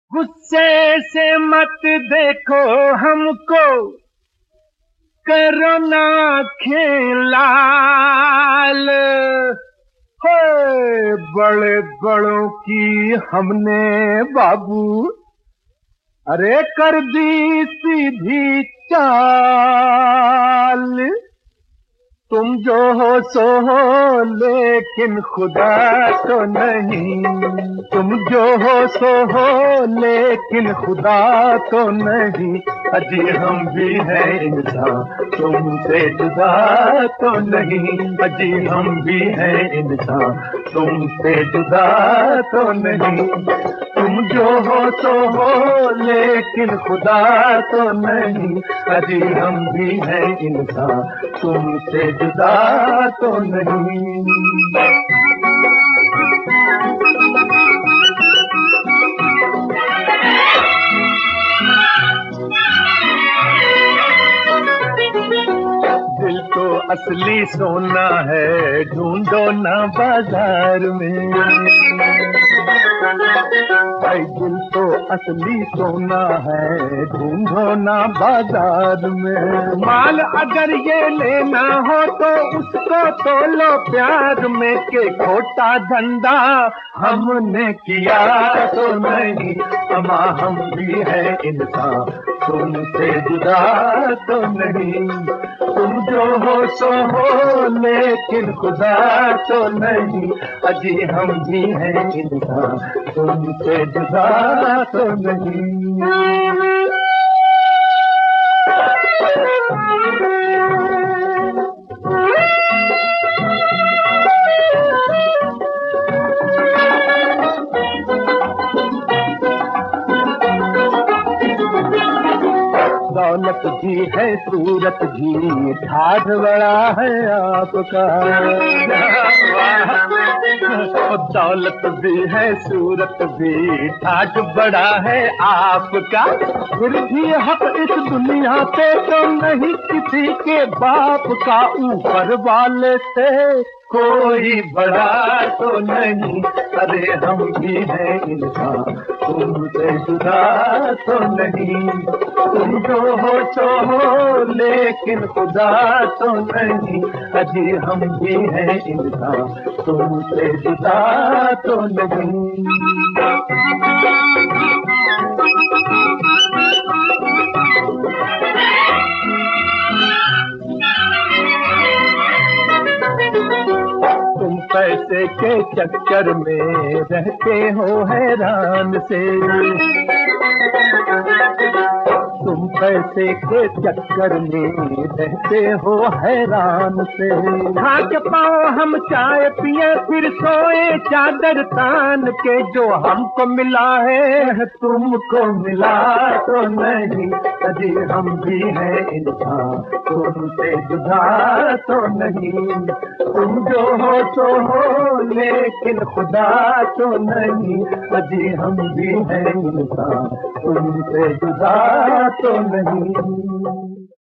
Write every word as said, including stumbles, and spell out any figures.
गुस्से से मत देखो हमको, करो ना खेलाल। हो बड़े बड़ों की हमने बाबू अरे कर दी सीधी चाल। तुम जो हो सो हो लेकिन खुदा तो नहीं, तुम जो हो सो हो लेकिन खुदा तो नहीं। अजी हम भी हैं इंसान, तुमसे जुदा तो नहीं। अजी हम भी हैं इंसान, तुमसे जुदा तो नहीं। तुम जो हो सो हो लेकिन खुदा तो नहीं। अजी हम भी हैं इंसान, तुमसे जुदा तो नहीं। दिल तो असली सोना है, ढूंढो ना बाजार में। भाई दिल तो असली सोना है, ढूंढो ना बाजार में। माल अगर ये लेना हो तो उसको तोलो प्यार में, के खोटा धंधा हमने किया तो नहीं। अमा हम भी है इंसान, तुमसे जुदा तो नहीं। तुम जो हो सो हो लेकिन खुदा तो नहीं। अजी हम भी हैं इंसान, तुमसे जुदा तो नहीं। दौलत भी है सूरत भी, ठाठ बड़ा है आपका। दौलत भी है सूरत भी, ठाठ बड़ा है आपका। फिर भी हक इस दुनिया पे तो नहीं किसी के बाप का। ऊपर वाले से कोई बड़ा तो नहीं। अरे हम भी हैं इंसान, तुमसे जुदा तो नहीं। तुम जो हो सो हो लेकिन खुदा तो नहीं। अजी हम भी हैं इंसान, तुमसे जुदा तो नहीं। तुम पैसे के चक्कर में रहते हो हैरान से। तुम पैसे के चक्कर में रहते हो हैरान से। हाथ पाओ हम चाय पिए फिर सोए चादर तान के। जो हमको मिला है तुमको मिला तो नहीं। अजी हम भी हैं इंसान, तुमसे जुदा तो नहीं। तुम जो हो सो हो लेकिन खुदा तो नहीं। अजी हम भी हैं इंसान, तुमसे जुदा तो नहीं।